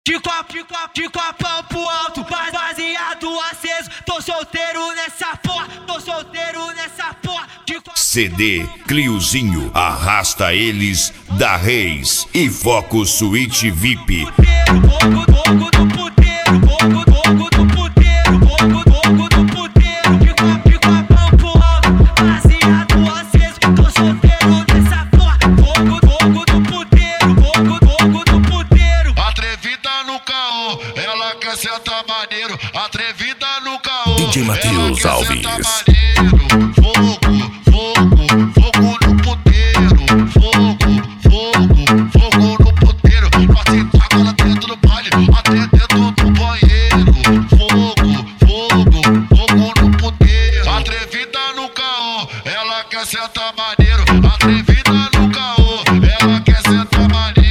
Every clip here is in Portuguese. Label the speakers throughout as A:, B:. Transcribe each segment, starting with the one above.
A: De copão pro alto, baseado aceso. Tô solteiro nessa porra,
B: CD Cliozinho, arrasta eles da Reis e Foco Suíte VIP.
C: Ela quer sentar maneiro, atrevida no caô.
B: DJ Matheus Alves.
C: Fogo no puteiro. Fogo no puteiro. Bate ela dentro do baile, até dentro do banheiro. Fogo no puteiro. Atrevida no caô, ela quer sentar maneiro, atrevida no caô, ela quer sentar maneiro.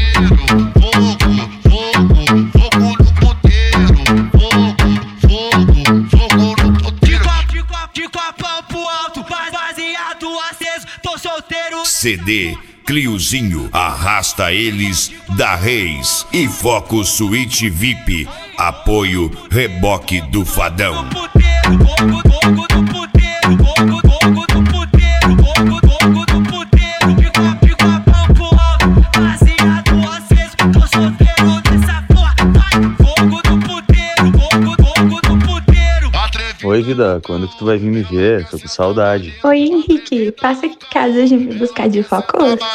A: Tô solteiro.
B: CD Cliozinho, arrasta eles da Reis e Foco Suíte VIP. Apoio Reboque do Fadão.
D: Oi, vida, quando que tu vai vir me ver? Tô com saudade.
E: Oi, Henrique, passa aqui em casa hoje me buscar de foco.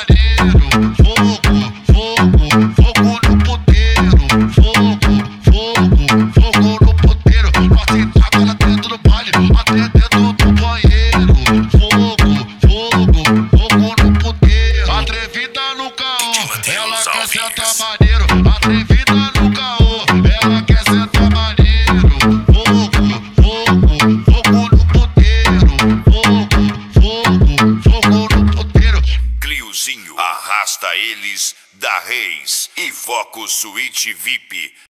C: Atrevida no caô, ela quer sentar maneiro, atrevida no caô, ela quer sentar maneiro. Fogo no puteiro.
B: Cliozinho, arrasta eles da Reis e Foco Suíte VIP.